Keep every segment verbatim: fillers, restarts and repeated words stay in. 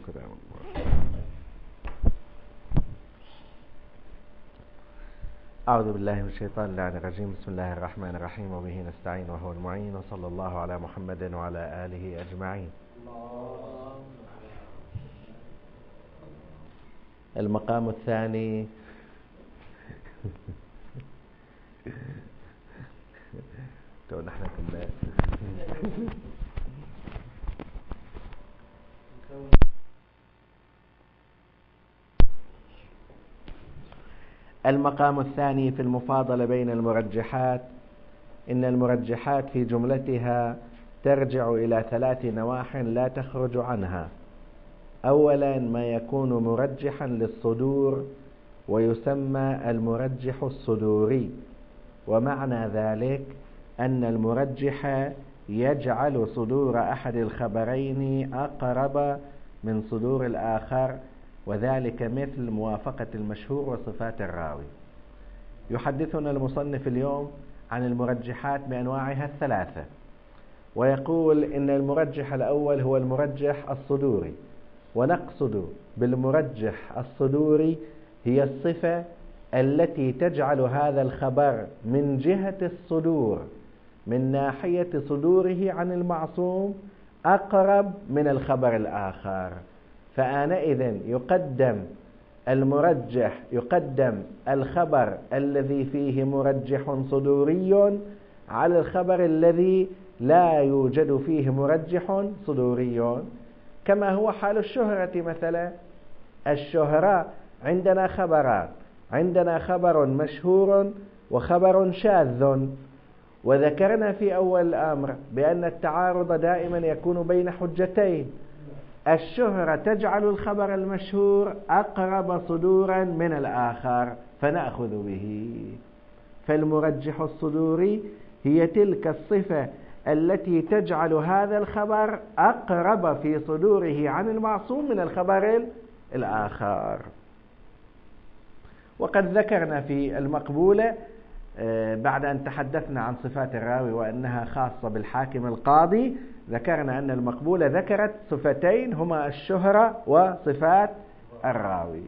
السلام. أعوذ بالله من الشيطان اللعين الرجيم. بسم الله الرحمن الرحيم، وبه نستعين وهو المعين، وصلى الله على محمد وعلى آله أجمعين. المقام الثاني تو نحن كنا المقام الثاني في المفاضلة بين المرجحات. إن المرجحات في جملتها ترجع إلى ثلاث نواح لا تخرج عنها. أولا ما يكون مرجحا للصدور ويسمى المرجح الصدوري، ومعنى ذلك أن المرجح يجعل صدور أحد الخبرين أقرب من صدور الآخر، وذلك مثل موافقة المشهور وصفات الراوي. يحدثنا المصنف اليوم عن المرجحات بأنواعها الثلاثة، ويقول إن المرجح الأول هو المرجح الصدوري، ونقصد بالمرجح الصدوري هي الصفة التي تجعل هذا الخبر من جهة الصدور، من ناحية صدوره عن المعصوم، أقرب من الخبر الآخر. فآنئذ يقدم المرجح يقدم الخبر الذي فيه مرجح صدوري على الخبر الذي لا يوجد فيه مرجح صدوري، كما هو حال الشهرة مثلا. الشهرة عندنا خبران، عندنا خبر مشهور وخبر شاذ، وذكرنا في أول الأمر بأن التعارض دائما يكون بين حجتين. الشهرة تجعل الخبر المشهور أقرب صدورا من الآخر فنأخذ به. فالمرجح الصدوري هي تلك الصفة التي تجعل هذا الخبر أقرب في صدوره عن المعصوم من الخبر الآخر. وقد ذكرنا في المقبولة بعد أن تحدثنا عن صفات الراوي وأنها خاصة بالحاكم القاضي، ذكرنا أن المقبولة ذكرت صفتين هما الشهرة وصفات الراوي.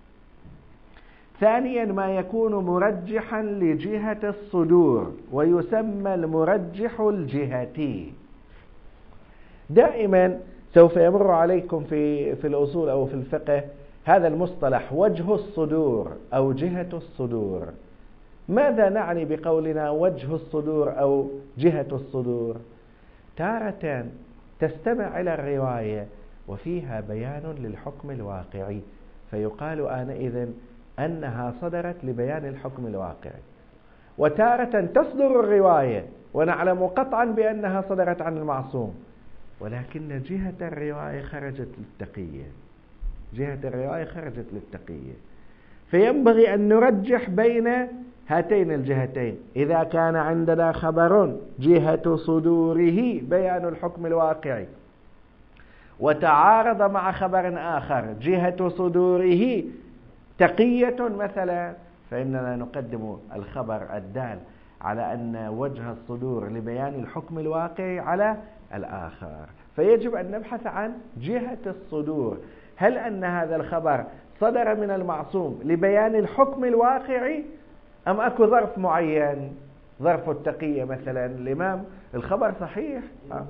ثانيا ما يكون مرجحا لجهة الصدور ويسمى المرجح الجهتي. دائما سوف يمر عليكم في في الأصول أو في الفقه هذا المصطلح وجه الصدور أو جهة الصدور. ماذا نعني بقولنا وجه الصدور أو جهة الصدور؟ تارة تستمع إلى الرواية وفيها بيان للحكم الواقعي، فيقال آنئذ أنها صدرت لبيان الحكم الواقعي. وتارة تصدر الرواية ونعلم قطعا بأنها صدرت عن المعصوم، ولكن جهة الرواية خرجت للتقية، جهة الرواية خرجت للتقية. فينبغي أن نرجح بين هاتين الجهتين. إذا كان عندنا خبر جهة صدوره بيان الحكم الواقعي وتعارض مع خبر آخر جهة صدوره تقية مثلا، فإننا نقدم الخبر الدال على أن وجه الصدور لبيان الحكم الواقعي على الآخر. فيجب أن نبحث عن جهة الصدور. هل أن هذا الخبر صدر من المعصوم لبيان الحكم الواقعي أم أكو ظرف معين، ظرف التقية مثلا؟ الإمام الخبر صحيح أه؟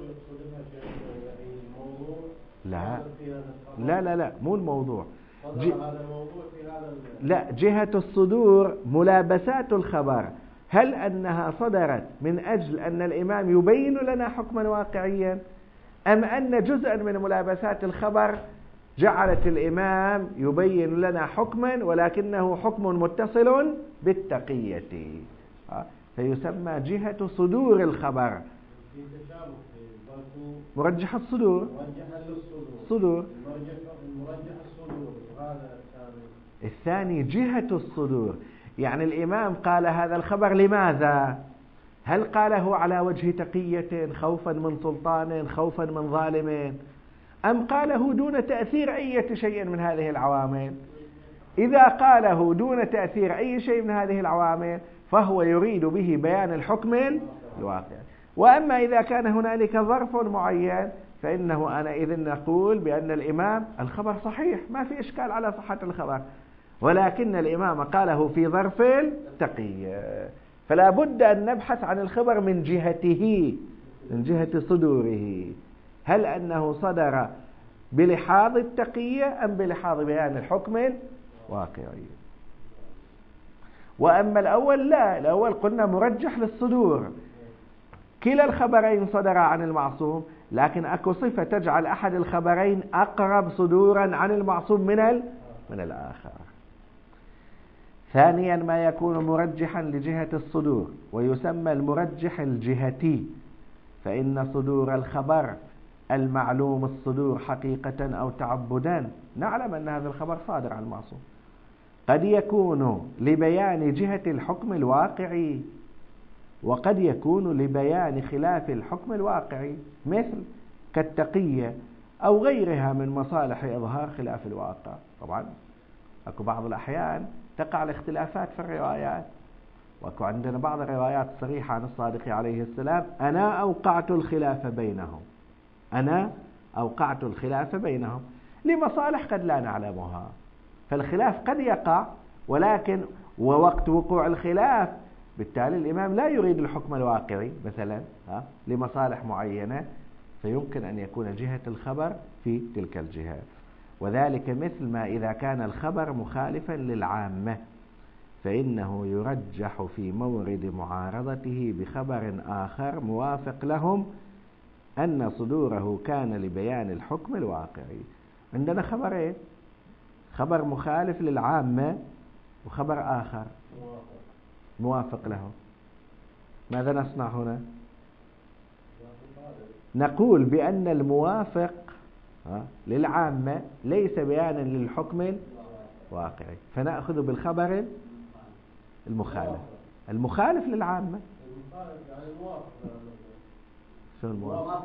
لا لا لا لا مو الموضوع ج... لا، جهة الصدور ملابسات الخبر. هل أنها صدرت من أجل أن الإمام يبين لنا حكما واقعيا، أم أن جزءا من ملابسات الخبر جعلت الإمام يبين لنا حكما ولكنه حكم متصل بالتقية، فيسمى جهة صدور الخبر مرجح الصدور. صدور الثاني جهة الصدور، يعني الإمام قال هذا الخبر لماذا؟ هل قاله على وجه تقية خوفا من سلطان، خوفا من ظالم، أم قاله دون تأثير أي شيء من هذه العوامل؟ إذا قاله دون تأثير أي شيء من هذه العوامل فهو يريد به بيان الحكم الواقع. وأما إذا كان هنالك ظرف معين فإنه أنا إذن نقول بأن الإمام الخبر صحيح، ما في إشكال على صحة الخبر، ولكن الإمام قاله في ظرف التقية، فلا بد أن نبحث عن الخبر من جهته، من جهة صدوره، هل أنه صدر بلحاظ التقية أم بلحاظ بيان الحكم الواقعي. وأما الأول لا، الأول قلنا مرجح للصدور، كلا الخبرين صدر عن المعصوم، لكن أكو صفة تجعل أحد الخبرين أقرب صدورا عن المعصوم من من الآخر. ثانيا ما يكون مرجحا لجهة الصدور ويسمى المرجح الجهتي، فإن صدور الخبر المعلوم الصدور حقيقة أو تعبدا نعلم أن هذا الخبر صادر عن المعصوم، قد يكون لبيان جهة الحكم الواقعي، وقد يكون لبيان خلاف الحكم الواقعي، مثل كالتقية أو غيرها من مصالح إظهار خلاف الواقع. طبعا أكو بعض الأحيان تقع الاختلافات في الروايات، وأكو عندنا بعض الروايات الصريحة عن الصادق عليه السلام: أنا أوقعت الخلاف بينهم، أنا أوقعت الخلاف بينهم، لمصالح قد لا نعلمها، فالخلاف قد يقع، ولكن ووقت وقوع الخلاف بالتالي الإمام لا يريد الحكم الواقعي مثلا لمصالح معينة، فيمكن أن يكون جهة الخبر في تلك الجهات. وذلك مثل ما إذا كان الخبر مخالفا للعامة فإنه يرجح في مورد معارضته بخبر آخر موافق لهم أن صدوره كان لبيان الحكم الواقعي. عندنا خبرين، خبر مخالف للعامة وخبر آخر موافق له، ماذا نصنع هنا؟ نقول بأن الموافق للعامة ليس بيانا للحكم الواقعي، فنأخذ بالخبر المخالف المخالف للعامة. شو الموافق؟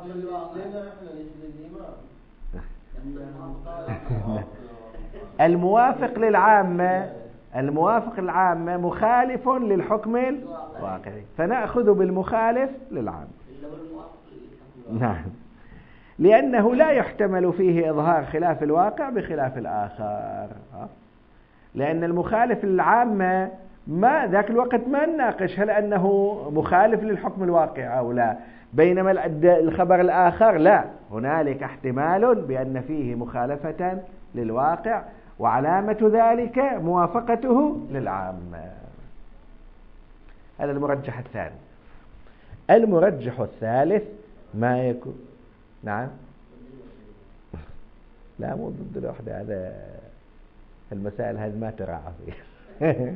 الموافق للعامة الموافق للعامة مخالف للحكم الواقعي، فنأخذ بالمخالف للعامة. نعم، لأنه لا يحتمل فيه إظهار خلاف الواقع بخلاف الآخر، لأن المخالف للعامة ما ذاك الوقت ما نناقش هل أنه مخالف للحكم الواقع أو لا، بينما الخبر الآخر لا، هنالك احتمال بأن فيه مخالفة للواقع، وعلامة ذلك موافقته للعامة. هذا المرجح الثاني. المرجح الثالث ما يكون نعم لا مو ضد الوحدة، هذا المسائل هذه ما تراعى فيها.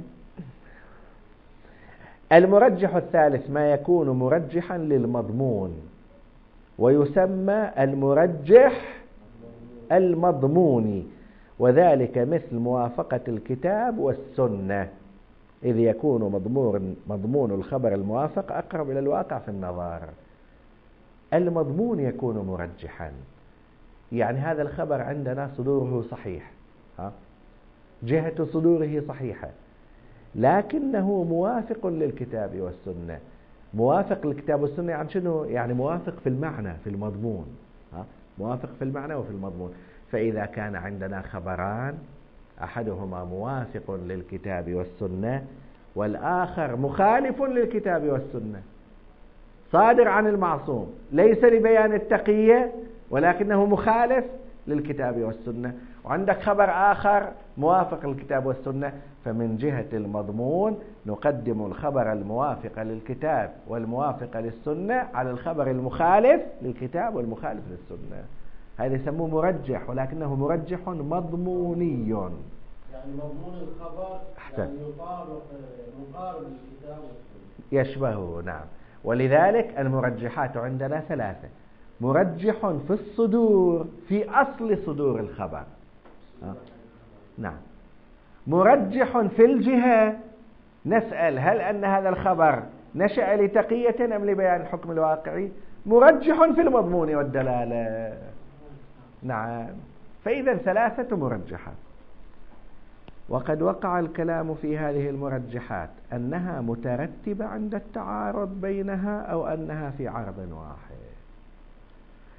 المرجح الثالث ما يكون مرجحا للمضمون ويسمى المرجح المضموني، وذلك مثل موافقة الكتاب والسنة، إذ يكون مضمون مضمون الخبر الموافق أقرب إلى الواقع في النظر. المضمون يكون مرجحا، يعني هذا الخبر عندنا صدوره صحيح، ها؟ جهة صدوره صحيحة، لكنه موافق للكتاب والسنة. موافق للكتاب والسنة يعني شنو؟ يعني موافق في المعنى في المضمون، ها؟ موافق في المعنى وفي المضمون. فإذا كان عندنا خبران أحدهما موافق للكتاب والسنة والآخر مخالف للكتاب والسنة، صادر عن المعصوم ليس لبيان التقية ولكنه مخالف للكتاب والسنة، وعندك خبر آخر موافق للكتاب والسنة، فمن جهة المضمون نقدم الخبر الموافق للكتاب والموافق للسنة على الخبر المخالف للكتاب والمخالف للسنة. هذا يسموه مرجح، ولكنه مرجح مضموني، يعني مضمون الخبر يعني يطابق مقارب للكتاب والسنة، يشبهه. نعم، ولذلك المرجحات عندنا ثلاثة: مرجح في الصدور في أصل صدور الخبر، أه؟ نعم، مرجح في الجهة، نسأل هل أن هذا الخبر نشأ لتقية أم لبيان الحكم الواقعي، مرجح في المضمون والدلالة. نعم، فإذا ثلاثة مرجحات. وقد وقع الكلام في هذه المرجحات أنها مترتبة عند التعارض بينها أو أنها في عرض واحد.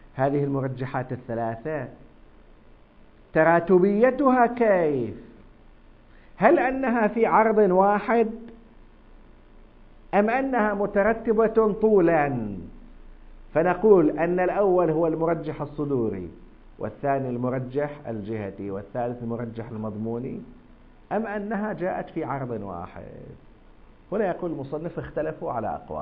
هذه المرجحات الثلاثة تراتبيتها كيف؟ هل أنها في عرض واحد أم أنها مترتبة طولا؟ فنقول أن الأول هو المرجح الصدوري، والثاني المرجح الجهتي، والثالث المرجح المضموني، أم أنها جاءت في عرض واحد؟ هنا يقول المصنف اختلفوا على أقوال.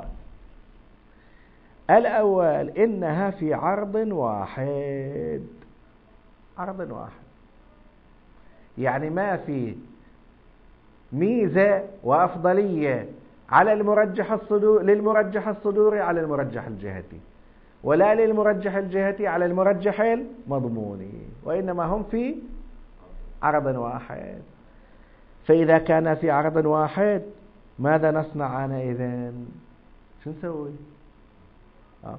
الأول إنها في عرض واحد، عرض واحد يعني ما في ميزة وأفضلية على المرجح الصدوري للمرجح الصدوري على المرجح الجهتي، ولا للمرجح الجهتي على المرجح المضموني، وإنما هم في عرض واحد. فإذا كان في عرض واحد ماذا نصنع أنا إذن؟ شو نسوي؟ آه.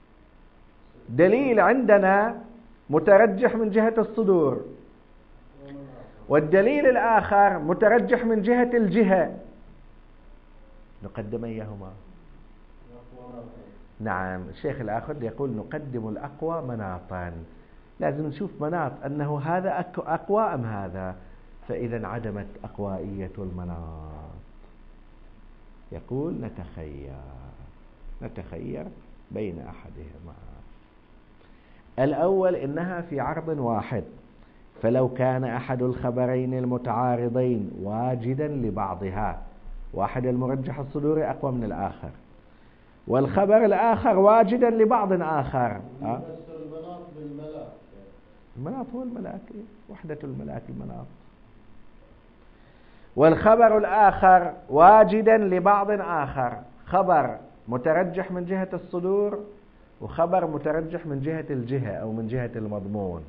دليل عندنا مترجح من جهة الصدور، والدليل الآخر مترجح من جهة الجهة، نقدم أيهما؟ نعم، الشيخ الآخر يقول نقدم الأقوى مناطا. لازم نشوف مناط أنه هذا أقوى أم هذا، فإذا انعدمت أقوائية المناط. يقول نتخير نتخير بين أحدهما. الأول إنها في عرض واحد، فلو كان أحد الخبرين المتعارضين واجدا لبعضها، واحد المرجح الصدوري أقوى من الآخر، والخبر الآخر واجدا لبعض آخر. أه؟ المناط بالملاك، المناط هو الملاك، وحدة الملاك المناط. والخبر الآخر واجدا لبعض آخر، خبر مترجح من جهة الصدور وخبر مترجح من جهة الجهة أو من جهة المضمون،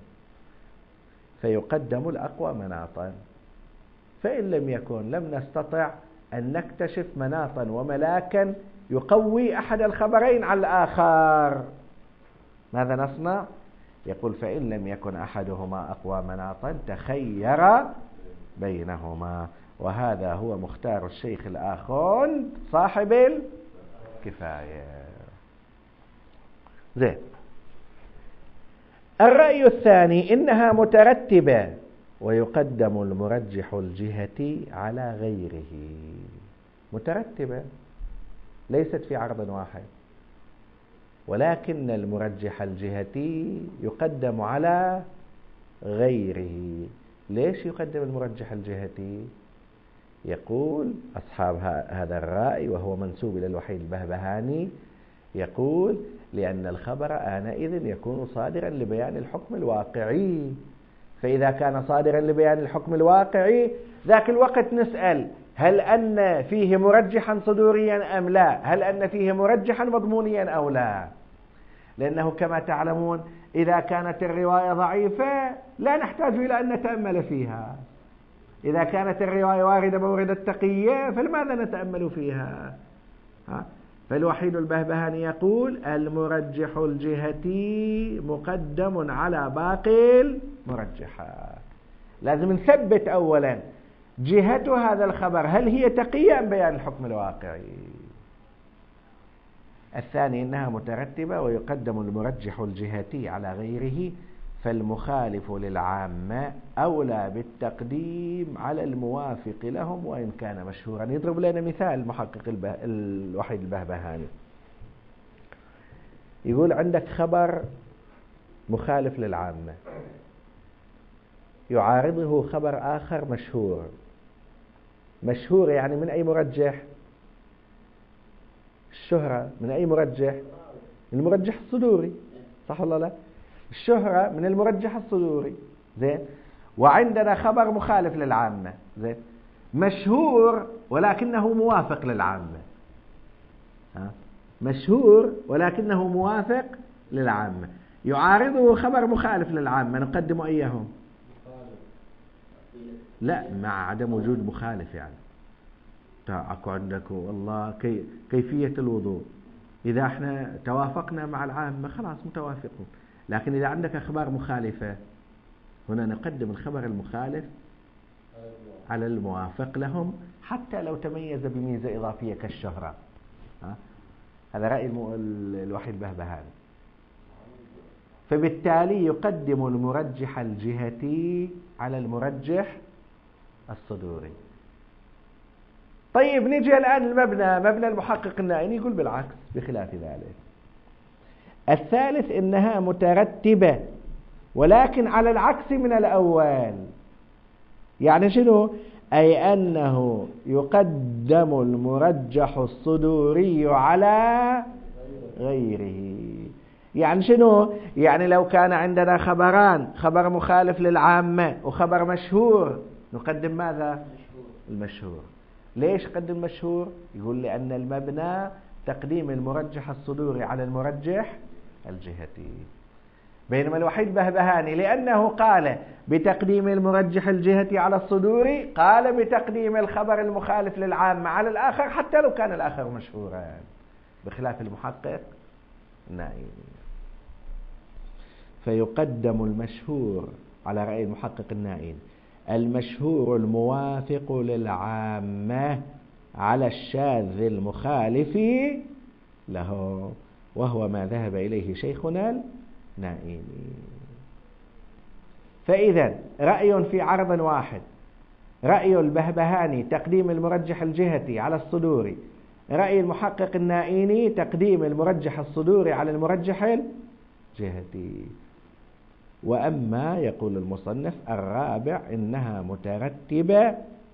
فيقدم الأقوى مناطا. فإن لم يكن لم نستطع أن نكتشف مناطا وملاكا يقوي أحد الخبرين على الآخر، ماذا نصنع؟ يقول فإن لم يكن أحدهما أقوى مناطا تخير بينهما، وهذا هو مختار الشيخ الآخون صاحب الكفاية. زين. الرأي الثاني إنها مترتبة ويقدم المرجح الجهتي على غيره. مترتبة ليست في عرض واحد، ولكن المرجح الجهتي يقدم على غيره. ليش يقدم المرجح الجهتي؟ يقول أصحاب هذا الرأي وهو منسوب إلى الوحيد البهبهاني، يقول لأن الخبر آنئذ يكون صادرا لبيان الحكم الواقعي، فإذا كان صادرا لبيان الحكم الواقعي ذاك الوقت نسأل هل أن فيه مرجحا صدوريا أم لا، هل أن فيه مرجحا مضمونيا أو لا. لأنه كما تعلمون إذا كانت الرواية ضعيفة لا نحتاج إلى أن نتأمل فيها، إذا كانت الرواية واردة مورد التقية فلماذا نتأمل فيها؟ ها؟ فالوحيد البهبهاني يقول المرجح الجهتي مقدم على باقي المرجحات. لازم نثبت أولا جهة هذا الخبر هل هي تقية أم بيان الحكم الواقعي. الثاني إنها مترتبة ويقدم المرجح الجهتي على غيره، فالمخالف للعامة أولى بالتقديم على الموافق لهم وإن كان مشهورا. يضرب لنا مثال محقق البه... الوحيد البهبهاني، يقول عندك خبر مخالف للعامة يعارضه خبر آخر مشهور. مشهور يعني من أي مرجح؟ الشهرة من أي مرجح؟ من المرجح الصدوري، صح ولا لا؟ الشهرة من المرجح الصدوري. زين. وعندنا خبر مخالف للعامة، زين، مشهور ولكنه موافق للعامة. ها؟ مشهور ولكنه موافق للعامة، يعارضه خبر مخالف للعامة، نقدم أيهم؟ لا، مع عدم وجود مخالف. يعني اكو عندك والله كي كيفية الوضوء، إذا احنا توافقنا مع العامة خلاص متوافقون، لكن إذا عندك أخبار مخالفة هنا نقدم الخبر المخالف على الموافق لهم حتى لو تميز بميزة إضافية كالشهرة. ها؟ هذا رأي الوحيد البهبهاني. فبالتالي يقدم المرجح الجهتي على المرجح الصدوري. طيب نجي الآن المبنى، مبنى المحقق النائي، يقول بالعكس بخلاف ذلك. الثالث إنها مترتبة ولكن على العكس من الأول. يعني شنو؟ أي أنه يقدم المرجح الصدوري على غيره. يعني شنو؟ يعني لو كان عندنا خبران، خبر مخالف للعامة وخبر مشهور، نقدم ماذا؟ المشهور. ليش قدم المشهور؟ يقول لأن المبنى تقديم المرجح الصدوري على المرجح الجهتي. بينما الوحيد بهبهاني لأنه قال بتقديم المرجح الجهتي على الصدوري، قال بتقديم الخبر المخالف للعامة على الآخر حتى لو كان الآخر مشهورا، بخلاف المحقق النائي. فيقدم المشهور على رأي المحقق النائي، المشهور الموافق للعامة على الشاذ المخالف له، وهو ما ذهب إليه شيخنا النائي. فإذا رأي في عرض واحد، رأي البهبهاني تقديم المرجح الجهتي على الصدوري، رأي المحقق النائيني تقديم المرجح الصدوري على المرجح الجهتي. وأما يقول المصنف الرابع إنها مترتبة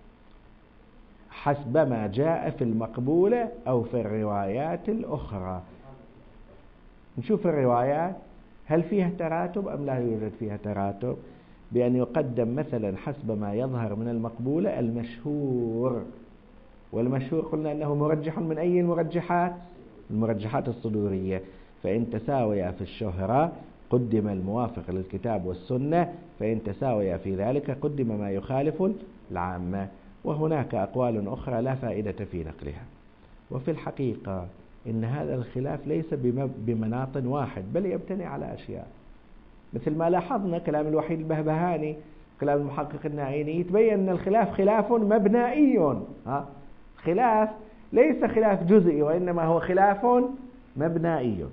حسب ما جاء في المقبولة أو في الروايات الأخرى. نشوف الروايات هل فيها تراتب أم لا يوجد فيها تراتب، بأن يقدم مثلا حسب ما يظهر من المقبولة المشهور، والمشهور قلنا أنه مرجح من أي المرجحات؟ المرجحات الصدورية. فإن تساوي في الشهرة قدم الموافق للكتاب والسنة، فإن تساوي في ذلك قدم ما يخالف العامة. وهناك أقوال أخرى لا فائدة في نقلها. وفي الحقيقة إن هذا الخلاف ليس بمناط واحد، بل يبتني على أشياء، مثل ما لاحظنا كلام الوحيد البهبهاني، كلام المحقق النائيني، يتبين أن الخلاف خلاف مبنائي. ها؟ خلاف ليس خلاف جزئي، وإنما هو خلاف مبنائي.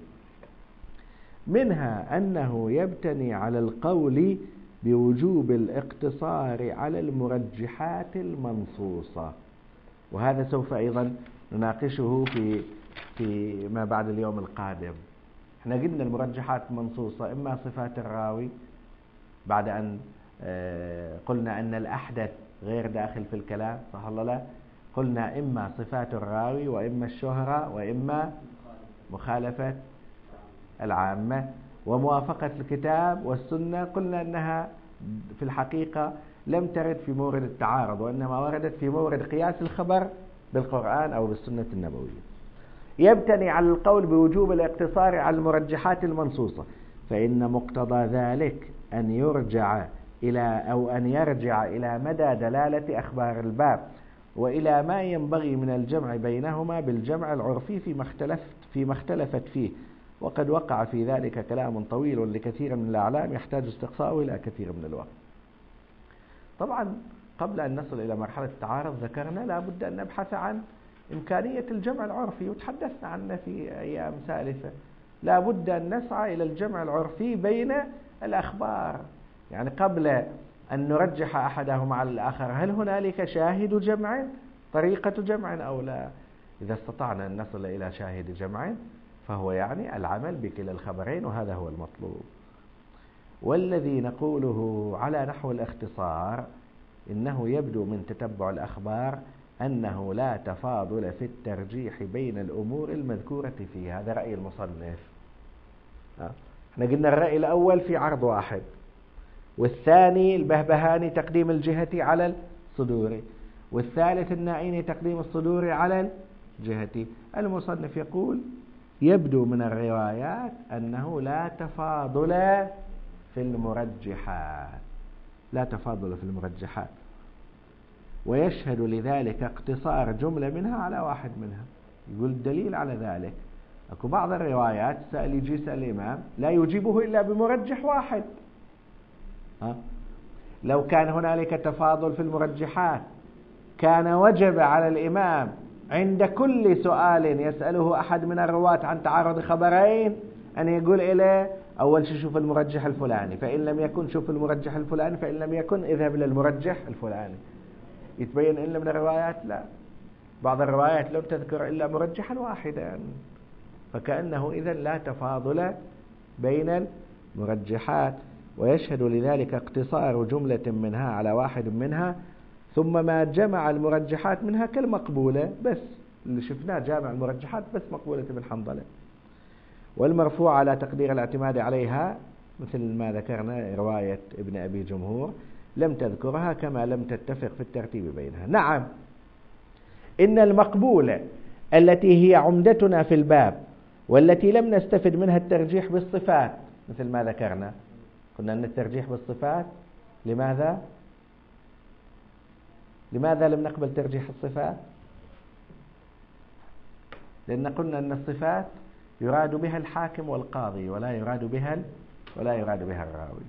منها أنه يبتني على القول بوجوب الاقتصار على المرجحات المنصوصة، وهذا سوف أيضا نناقشه في في ما بعد اليوم القادم. احنا قلنا المرجحات المنصوصة إما صفات الراوي، بعد أن قلنا أن الأحدث غير داخل في الكلام، صح ولا لا؟ قلنا إما صفات الراوي وإما الشهرة وإما مخالفة العامة. وموافقة الكتاب والسنة قلنا أنها في الحقيقة لم ترد في مورد التعارض، وإنما وردت في مورد قياس الخبر بالقرآن أو بالسنة النبوية. يبتني على القول بوجوب الاقتصار على المرجحات المنصوصة، فإن مقتضى ذلك أن يرجع إلى أو أن يرجع إلى مدى دلالة أخبار الباب، وإلى ما ينبغي من الجمع بينهما بالجمع العرفي فيما اختلفت فيما اختلفت فيه. وقد وقع في ذلك كلام طويل لكثير من الأعلام يحتاج استقصاؤه إلى كثير من الوقت. طبعا قبل أن نصل إلى مرحلة التعارض ذكرنا لا بد أن نبحث عن إمكانية الجمع العرفي، وتحدثنا عنه في أيام سالفة. لا بد أن نسعى إلى الجمع العرفي بين الأخبار، يعني قبل أن نرجح أحدهما على الآخر هل هنالك شاهد جمع، طريقة جمع أو لا. إذا استطعنا أن نصل إلى شاهد جمع فهو يعني العمل بكلا الخبرين، وهذا هو المطلوب. والذي نقوله على نحو الاختصار إنه يبدو من تتبع الأخبار أنه لا تفاضل في الترجيح بين الأمور المذكورة فيه. هذا رأي المصنف. احنا قلنا الرأي الأول في عرض واحد، والثاني البهبهاني تقديم الجهتي على الصدوري، والثالث النائيني تقديم الصدوري على الجهتي. المصنف يقول يبدو من الروايات أنه لا تفاضل في المرجحات، لا تفاضل في المرجحات، ويشهد لذلك اقتصار جملة منها على واحد منها. يقول الدليل على ذلك أكو بعض الروايات سأل يجي سأل الإمام لا يجيبه إلا بمرجح واحد. ها؟ لو كان هنالك تفاضل في المرجحات كان وجب على الإمام عند كل سؤال يسأله أحد من الرواة عن تعارض خبرين أن يقول إليه أول شيء شوف المرجح الفلاني، فإن لم يكن شوف المرجح الفلاني، فإن لم يكن اذهب إلى المرجح الفلاني. يتبين إلا من الروايات لا، بعض الروايات لم تذكر إلا مرجحا واحدا، فكأنه إذن لا تفاضل بين المرجحات. ويشهد لذلك اقتصار جملة منها على واحد منها، ثم ما جمع المرجحات منها كالمقبولة، بس اللي شفناه جامع المرجحات بس مقبولة ابن حنظلة. والمرفوع على تقدير الاعتماد عليها مثل ما ذكرنا رواية ابن أبي جمهور لم تذكرها، كما لم تتفق في الترتيب بينها. نعم، إن المقبولة التي هي عمدتنا في الباب والتي لم نستفد منها الترجيح بالصفات، مثل ما ذكرنا قلنا أن الترجيح بالصفات لماذا؟ لماذا لم نقبل ترجيح الصفات؟ لأن قلنا أن الصفات يراد بها الحاكم والقاضي ولا يراد بها ولا يراد بها الراوي.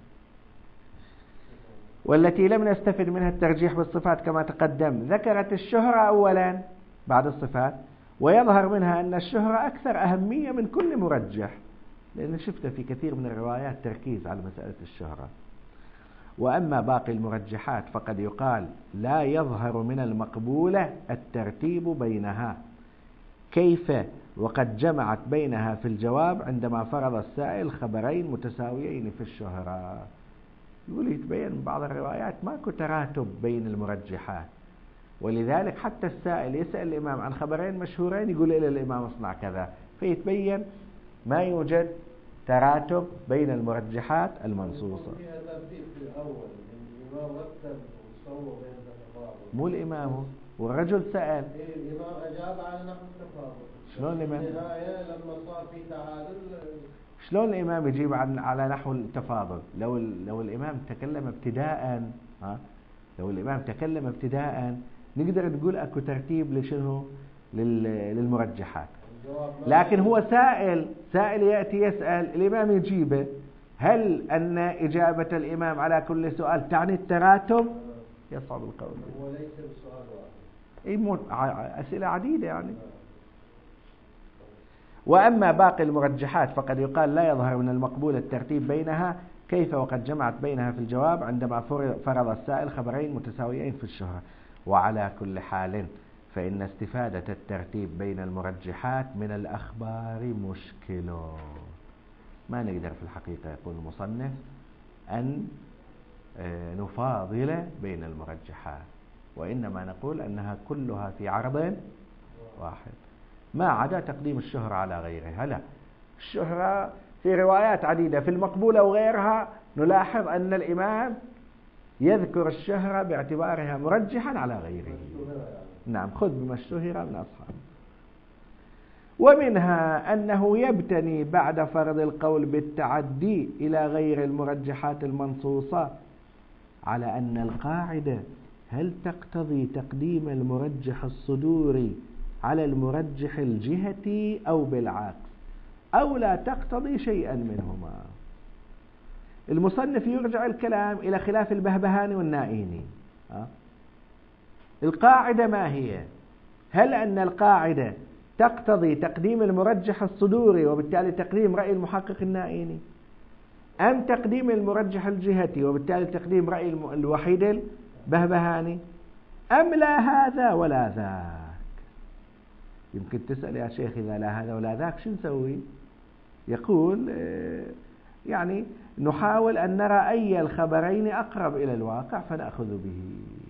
والتي لم نستفد منها الترجيح بالصفات كما تقدم ذكرت الشهرة أولا بعد الصفات، ويظهر منها أن الشهرة أكثر أهمية من كل مرجح، لأن شفت في كثير من الروايات تركيز على مسألة الشهرة. وأما باقي المرجحات فقد يقال لا يظهر من المقبولة الترتيب بينها، كيف وقد جمعت بينها في الجواب عندما فرض السائل خبرين متساويين في الشهرة. يقول يتبين بعض الروايات ماكو تراتب بين المرجحات، ولذلك حتى السائل يسأل الإمام عن خبرين مشهورين يقول إلى الإمام اصنع كذا، فيتبين ما يوجد تراتب بين المرجحات المنصوصة. مو الإمام، والرجل سأل. الإمام أجاب على نحو التفاضل. شلون الإمام؟ النهاية لما صار في تعادل. شلون الإمام يجيب عن على نحو التفاضل؟ لو لو الإمام تكلم ابتداء، ها لو الإمام تكلم ابتداء نقدر نقول أكو ترتيب لشنو؟ للمرجحات. لكن هو سائل سائل يأتي يسأل الإمام يجيبه، هل أن إجابة الإمام على كل سؤال تعني التراتب؟ يصعب القول. هو ليس بسؤال واحد، أي مو أسئلة عديدة يعني. وأما باقي المرجحات فقد يقال لا يظهر من المقبول الترتيب بينها، كيف وقد جمعت بينها في الجواب عندما فرض السائل خبرين متساويين في الشهرة. وعلى كل حال فإن استفادة الترتيب بين المرجحات من الأخبار مشكل، ما نقدر في الحقيقة يقول المصنف أن نفاضل بين المرجحات، وإنما نقول أنها كلها في عرض واحد ما عدا تقديم الشهرة على غيرها. لا، الشهرة في روايات عديدة في المقبولة وغيرها نلاحظ أن الإمام يذكر الشهرة باعتبارها مرجحا على غيره. نعم، خذ بما اشتهر من أصحابه. ومنها أنه يبتني بعد فرض القول بالتعدي إلى غير المرجحات المنصوصة على أن القاعدة هل تقتضي تقديم المرجح الصدوري على المرجح الجهتي أو بالعكس، أو لا تقتضي شيئا منهما. المصنف يرجع الكلام إلى خلاف البهبهاني والنائيني. القاعدة ما هي؟ هل أن القاعدة تقتضي تقديم المرجح الصدوري وبالتالي تقديم رأي المحقق النائيني، أم تقديم المرجح الجهتي وبالتالي تقديم رأي الوحيد البهبهاني، أم لا هذا ولا ذاك؟ يمكن تسأل يا شيخ إذا لا هذا ولا ذاك شو نسوي؟ يقول يعني نحاول أن نرى أي الخبرين أقرب إلى الواقع فنأخذ به.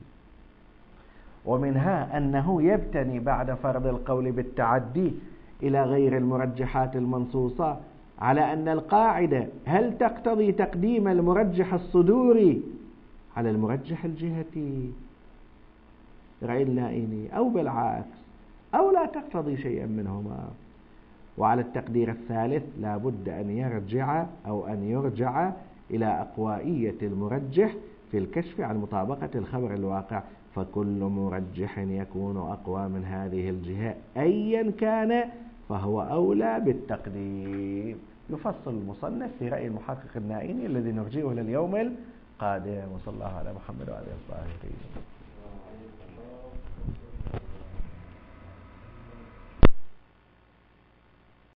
ومنها أنه يبتني بعد فرض القول بالتعدي إلى غير المرجحات المنصوصة على أن القاعدة هل تقتضي تقديم المرجح الصدوري على المرجح الجهتي رأي النائيني أو بالعكس، أو لا تقتضي شيئا منهما. وعلى التقدير الثالث لا بد أن يرجع أو أن يرجع إلى أقوائية المرجح في الكشف عن مطابقة الخبر الواقع، فكل مرجح يكون أقوى من هذه الجهة أيا كان فهو أولى بالتقديم. يفصل المصنف في رأي المحقق النائيني الذي نرجئه لليوم القادم. وصلى الله على محمد وعلى آله وصحبه.